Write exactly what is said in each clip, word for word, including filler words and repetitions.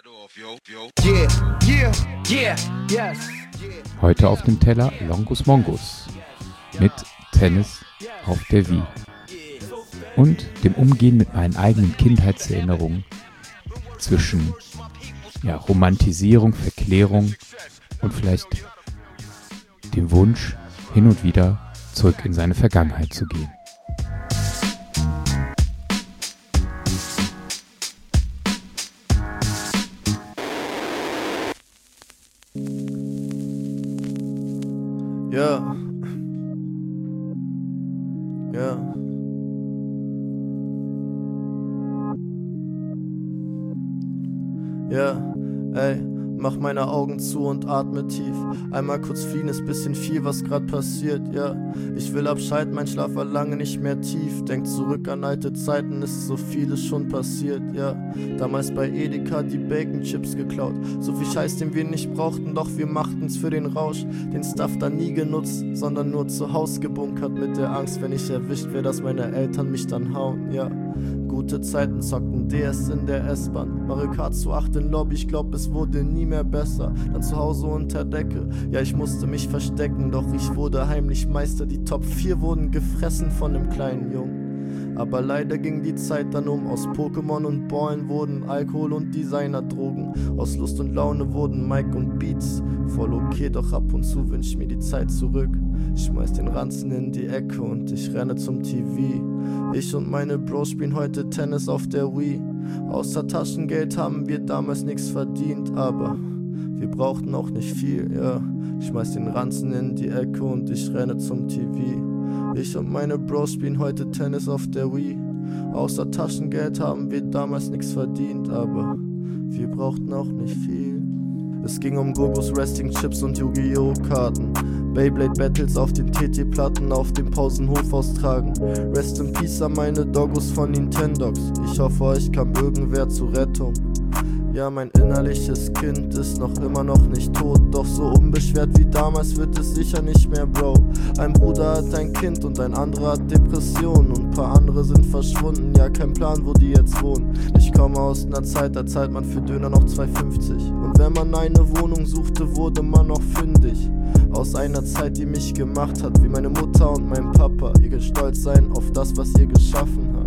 Heute auf dem Teller Longus Mongus mit Tennis auf der Wii und dem Umgehen mit meinen eigenen Kindheitserinnerungen zwischen ja, Romantisierung, Verklärung und vielleicht dem Wunsch, hin und wieder zurück in seine Vergangenheit zu gehen. Ja. Ja. Ja, ey, mach meine Augen zu und atme tief. Einmal kurz fliehen ist bisschen viel, was grad passiert, ja. Ich will abschalten, mein Schlaf war lange nicht mehr tief. Denk zurück an alte Zeiten, ist so vieles schon passiert, ja. Damals bei Edeka die Bacon-Chips geklaut. So viel Scheiß, den wir nicht brauchten, doch wir machten's für den Rausch. Den Stuff da nie genutzt, sondern nur zu Haus gebunkert. Mit der Angst, wenn ich erwischt wär, dass meine Eltern mich dann hauen, ja. Gute Zeiten, zockten D S in der S-Bahn. Mario Kart zu acht in Lobby, ich glaub es wurde nie mehr besser. Dann zu Hause unter Decke, ja ich musste mich verstecken. Doch ich wurde heimlich Meister, die Top vier wurden gefressen von dem kleinen Jungen. Aber leider ging die Zeit dann um. Aus Pokémon und Ballen wurden Alkohol und Designer-Drogen. Aus Lust und Laune wurden Mike und Beats. Voll okay, doch ab und zu wünsch ich mir die Zeit zurück. Ich schmeiß den Ranzen in die Ecke und ich renne zum T V. Ich und meine Bros spielen heute Tennis auf der Wii. Außer Taschengeld haben wir damals nichts verdient, aber wir brauchten auch nicht viel, ja. Ich schmeiß den Ranzen in die Ecke und ich renne zum T V. Ich und meine Bros spielen heute Tennis auf der Wii. Außer Taschengeld haben wir damals nichts verdient, aber wir brauchten auch nicht viel. Es ging um Gogos Wrestling Chips und Yu-Gi-Oh! Karten. Beyblade Battles auf den T T-Platten auf dem Pausenhof austragen. Rest in Peace an meine Doggos von Nintendogs. Ich hoffe, euch kam irgendwer zur Rettung. Ja, mein innerliches Kind ist noch immer noch nicht tot. Doch so unbeschwert wie damals wird es sicher nicht mehr, Bro. Ein Bruder hat ein Kind und ein anderer hat Depressionen. Und ein paar andere sind verschwunden, ja kein Plan, wo die jetzt wohnen. Ich komme aus einer Zeit, da zahlt man für Döner noch zwei fünfzig. Und wenn man eine Wohnung suchte, wurde man noch fündig. Aus einer Zeit, die mich gemacht hat, wie meine Mutter und mein Papa. Ihr könnt stolz sein auf das, was ihr geschaffen habt.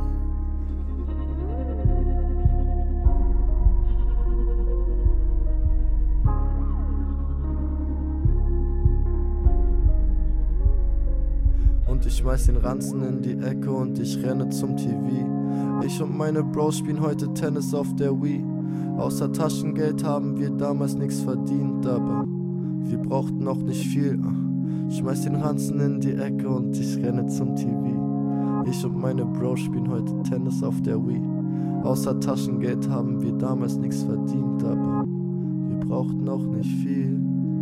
Und ich schmeiß den Ranzen in die Ecke und ich renne zum T V. Ich und meine Bros spielen heute Tennis auf der Wii. Außer Taschengeld haben wir damals nichts verdient, aber wir brauchten auch nicht viel. Ich schmeiß den Ranzen in die Ecke und ich renne zum T V. Ich und meine Bros spielen heute Tennis auf der Wii. Außer Taschengeld haben wir damals nichts verdient, aber wir brauchten auch nicht viel.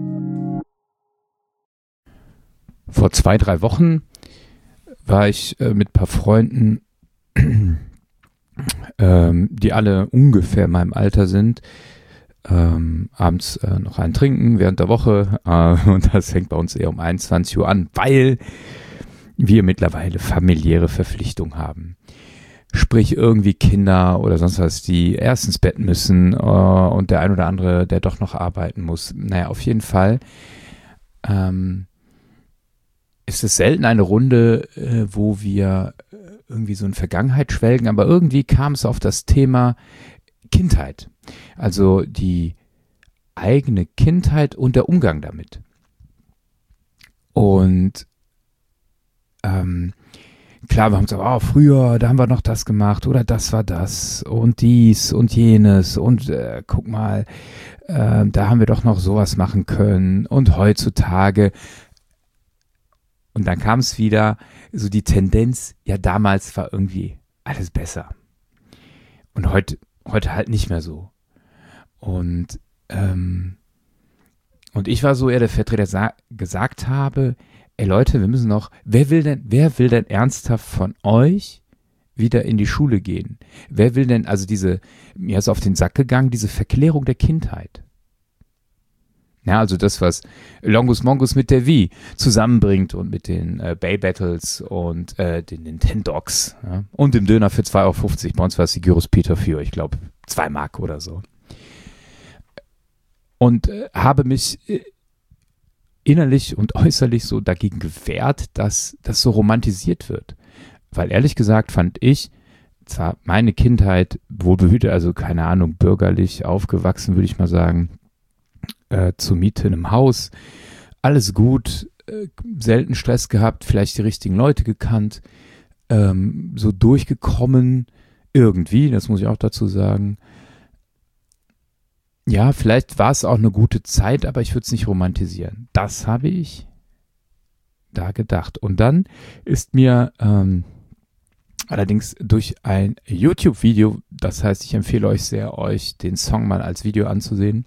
Vor zwei, drei Wochen war ich äh, mit ein paar Freunden, ähm, die alle ungefähr in meinem Alter sind, ähm, abends äh, noch einen trinken während der Woche äh, und das fängt bei uns eher um einundzwanzig Uhr an, weil wir mittlerweile familiäre Verpflichtungen haben. Sprich irgendwie Kinder oder sonst was, die erst ins Bett müssen äh, und der ein oder andere, der doch noch arbeiten muss. Naja, auf jeden Fall ähm, ist es selten eine Runde, äh, wo wir irgendwie so in Vergangenheit schwelgen, aber irgendwie kam es auf das Thema Kindheit. Also die eigene Kindheit und der Umgang damit. Und ähm, klar, wir haben gesagt, oh, früher, da haben wir noch das gemacht oder das war das und dies und jenes und äh, guck mal, äh, da haben wir doch noch sowas machen können und heutzutage. Und dann kam es wieder, so die Tendenz, ja damals war irgendwie alles besser. Und heute, heute halt nicht mehr so. Und, ähm, und ich war so eher der Vertreter, der gesagt habe, ey Leute, wir müssen noch, wer will denn, wer will denn ernsthaft von euch wieder in die Schule gehen? Wer will denn, also diese, mir ist auf den Sack gegangen, diese Verklärung der Kindheit. Ja, also das, was Longus Mongus mit der Wii zusammenbringt und mit den äh, Bay Battles und äh, den Nintendogs, ja, und dem Döner für zwei Euro fünfzig. Bei uns war es die Gyros Peter für, ich glaube, zwei Mark oder so. und äh, habe mich äh, innerlich und äußerlich so dagegen gewehrt, dass das so romantisiert wird. Weil ehrlich gesagt fand ich, zwar meine Kindheit wohlbehütet, also keine Ahnung, bürgerlich aufgewachsen, würde ich mal sagen, äh, zur Miete in einem Haus, alles gut, äh, selten Stress gehabt, vielleicht die richtigen Leute gekannt, ähm, so durchgekommen irgendwie, das muss ich auch dazu sagen. Ja, vielleicht war es auch eine gute Zeit, aber ich würde es nicht romantisieren. Das habe ich da gedacht. Und dann ist mir ähm, allerdings durch ein YouTube-Video, das heißt, ich empfehle euch sehr, euch den Song mal als Video anzusehen.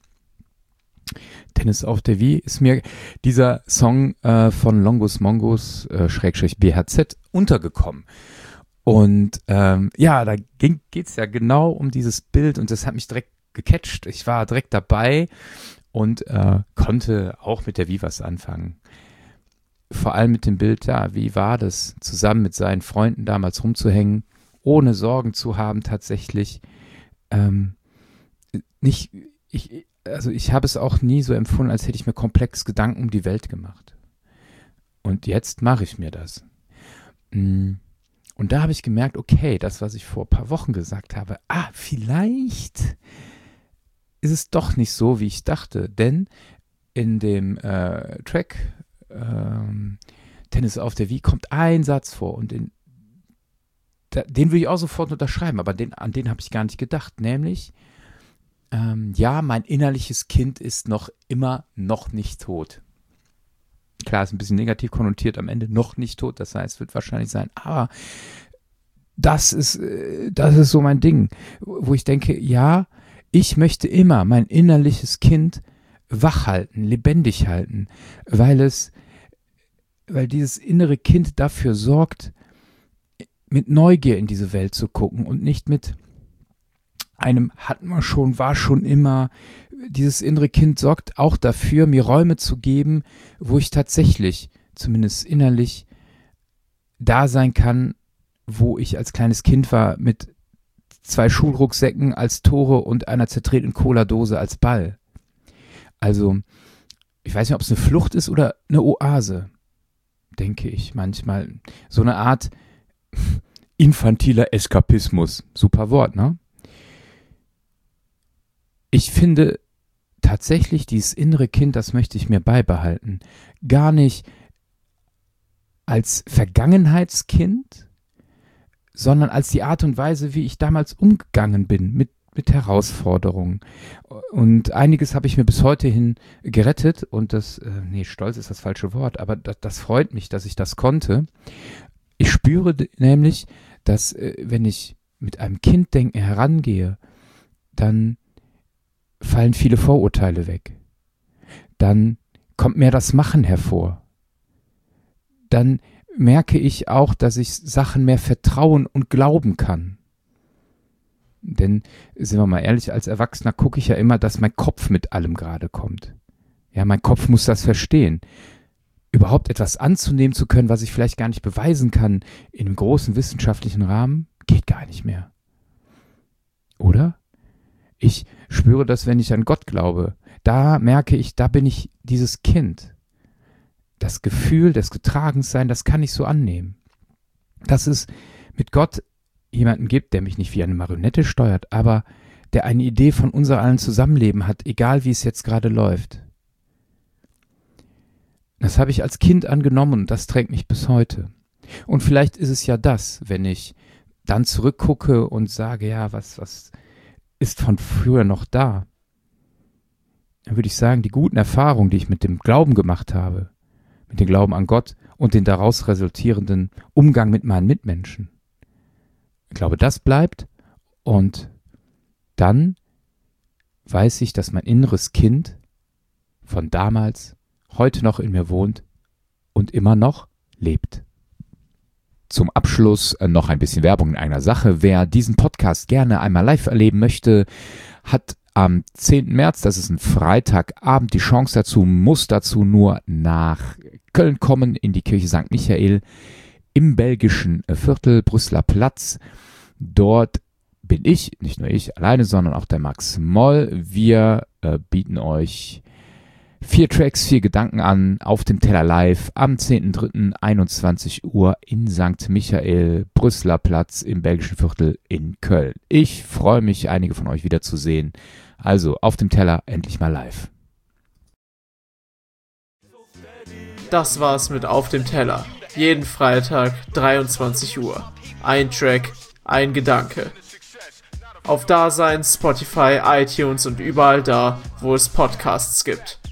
Tennis auf der Wii, ist mir dieser Song äh, von Longus Mongus, äh, Schrägstrich B H Z, untergekommen. Und ähm, ja, da geht es ja genau um dieses Bild und das hat mich direkt gecatcht. Ich war direkt dabei und äh, konnte auch mit der Wii was anfangen. Vor allem mit dem Bild, ja, wie war das, zusammen mit seinen Freunden damals rumzuhängen, ohne Sorgen zu haben tatsächlich. Ähm, nicht, ich, also ich habe es auch nie so empfunden, als hätte ich mir komplex Gedanken um die Welt gemacht. Und jetzt mache ich mir das. Und da habe ich gemerkt, okay, das, was ich vor ein paar Wochen gesagt habe, ah, vielleicht ist es doch nicht so, wie ich dachte. Denn in dem äh, Track ähm, Tennis auf der Wii kommt ein Satz vor und den, da, den will ich auch sofort unterschreiben, aber den, an den habe ich gar nicht gedacht, nämlich ähm, ja, mein innerliches Kind ist noch immer noch nicht tot. Klar, ist ein bisschen negativ konnotiert am Ende, noch nicht tot, das heißt, wird wahrscheinlich sein, aber das ist, das ist so mein Ding, wo ich denke, ja, ich möchte immer mein innerliches Kind wach halten, lebendig halten, weil es, weil dieses innere Kind dafür sorgt, mit Neugier in diese Welt zu gucken und nicht mit einem hatten wir schon, war schon immer. Dieses innere Kind sorgt auch dafür, mir Räume zu geben, wo ich tatsächlich, zumindest innerlich, da sein kann, wo ich als kleines Kind war, mit zwei Schulrucksäcken als Tore und einer zertretenen Cola-Dose als Ball. Also, ich weiß nicht, ob es eine Flucht ist oder eine Oase, denke ich manchmal. So eine Art infantiler Eskapismus. Super Wort, ne? Ich finde tatsächlich dieses innere Kind, das möchte ich mir beibehalten. Gar nicht als Vergangenheitskind, sondern als die Art und Weise, wie ich damals umgegangen bin mit, mit Herausforderungen. Und einiges habe ich mir bis heute hin gerettet und das, äh, nee, stolz ist das falsche Wort, aber das, das freut mich, dass ich das konnte. Ich spüre d- nämlich, dass äh, wenn ich mit einem Kinddenken herangehe, dann fallen viele Vorurteile weg. Dann kommt mehr das Machen hervor. Dann merke ich auch, dass ich Sachen mehr vertrauen und glauben kann. Denn, sind wir mal ehrlich, als Erwachsener gucke ich ja immer, dass mein Kopf mit allem gerade kommt. Ja, mein Kopf muss das verstehen. Überhaupt etwas anzunehmen zu können, was ich vielleicht gar nicht beweisen kann, in einem großen wissenschaftlichen Rahmen, geht gar nicht mehr. Oder? Ich spüre das, wenn ich an Gott glaube. Da merke ich, da bin ich dieses Kind. Das Gefühl des Getragenseins, das kann ich so annehmen. Dass es mit Gott jemanden gibt, der mich nicht wie eine Marionette steuert, aber der eine Idee von unser allen Zusammenleben hat, egal wie es jetzt gerade läuft. Das habe ich als Kind angenommen und das trägt mich bis heute. Und vielleicht ist es ja das, wenn ich dann zurückgucke und sage, ja, was, was ist von früher noch da? Dann würde ich sagen, die guten Erfahrungen, die ich mit dem Glauben gemacht habe, mit dem Glauben an Gott und den daraus resultierenden Umgang mit meinen Mitmenschen. Ich glaube, das bleibt und dann weiß ich, dass mein inneres Kind von damals heute noch in mir wohnt und immer noch lebt. Zum Abschluss noch ein bisschen Werbung in einer Sache. Wer diesen Podcast gerne einmal live erleben möchte, hat am zehnten März, das ist ein Freitagabend, die Chance dazu, muss dazu nur nach Köln kommen, in die Kirche Sankt Michael im belgischen Viertel, Brüsseler Platz. Dort bin ich, nicht nur ich alleine, sondern auch der Max Moll. Wir äh, bieten euch vier Tracks, vier Gedanken an auf dem Teller live am zehnten dritten einundzwanzig Uhr in Sankt Michael, Brüsseler Platz im Belgischen Viertel in Köln. Ich freue mich, einige von euch wiederzusehen. Also auf dem Teller endlich mal live. Das war's mit Auf dem Teller. Jeden Freitag, dreiundzwanzig Uhr. Ein Track, ein Gedanke. Auf Dasein, Spotify, iTunes und überall da, wo es Podcasts gibt.